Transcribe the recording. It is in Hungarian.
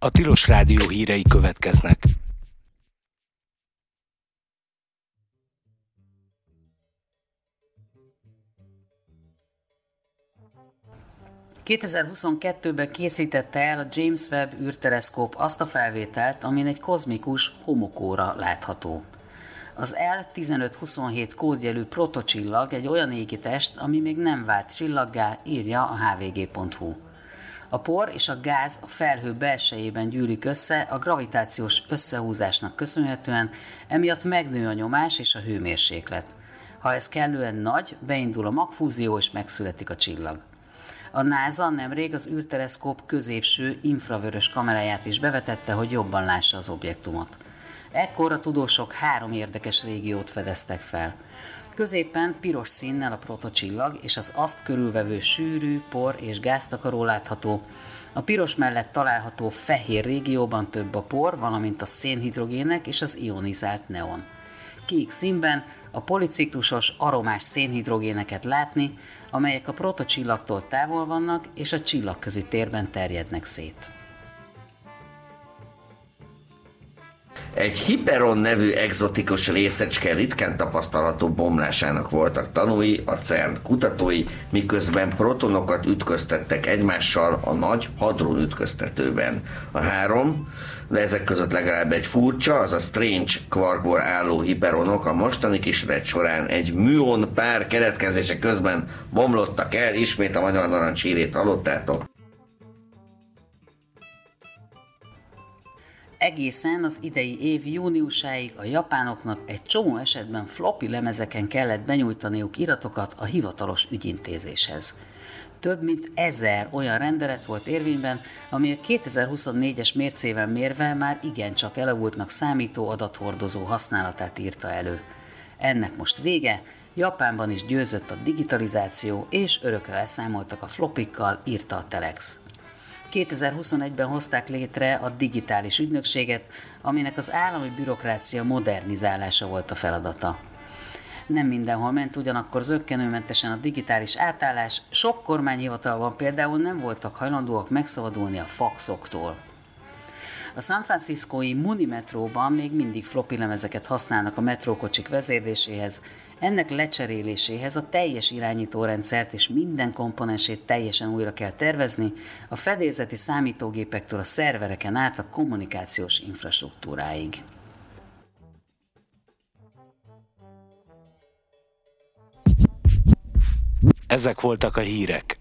A Tilos Rádió hírei következnek. ...2022-ben készítette el a James Webb űrteleszkóp azt a felvételt, amin egy kozmikus homokóra látható. Az L1527 kódjelű protocsillag egy olyan égitest, ami még nem vált csillaggá, írja a hvg.hu. A por és a gáz a felhő belsejében gyűlik össze a gravitációs összehúzásnak köszönhetően, emiatt megnő a nyomás és a hőmérséklet. Ha ez kellően nagy, beindul a magfúzió és megszületik a csillag. A NASA nemrég az űrteleszkóp középső infravörös kameráját is bevetette, hogy jobban lássa az objektumot. Ekkor a tudósok 3 érdekes régiót fedeztek fel. Középen piros színnel a protocsillag és az azt körülvevő sűrű, por és gáztakaró látható. A piros mellett található fehér régióban több a por, valamint a szénhidrogének és az ionizált neon. Kék színben a policiklusos aromás szénhidrogéneket látni, amelyek a protocsillagtól távol vannak és a csillagközi térben terjednek szét. Egy hiperon nevű egzotikus részecske ritkán tapasztalható bomlásának voltak tanúi a CERN kutatói, miközben protonokat ütköztettek egymással a nagy hadron ütköztetőben. A 3, de ezek között legalább egy furcsa, azaz strange kvarkból álló hiperonok a mostani kísérlet során egy műon pár keletkezése közben bomlottak el, ismét a Magyar Narancs hírét hallottátok. Egészen az idei év júniusáig a japánoknak egy csomó esetben floppy lemezeken kellett benyújtaniuk iratokat a hivatalos ügyintézéshez. Több mint 1000 olyan rendelet volt érvényben, ami a 2024-es mércével mérve már igencsak elavultnak számító adathordozó használatát írta elő. Ennek most vége, Japánban is győzött a digitalizáció, és örökre leszámoltak a floppikkal, írta a Telex. 2021-ben hozták létre a digitális ügynökséget, aminek az állami bürokrácia modernizálása volt a feladata. Nem mindenhol ment ugyanakkor zökkenőmentesen a digitális átállás, sok kormányhivatalban például nem voltak hajlandóak megszabadulni a faxoktól. A San Franciscói Muni metróban még mindig floppy lemezeket használnak a metrókocsik vezérléséhez, ennek lecseréléséhez a teljes irányítórendszert és minden komponensét teljesen újra kell tervezni, a fedélzeti számítógépektől a szervereken át a kommunikációs infrastruktúráig. Ezek voltak a hírek.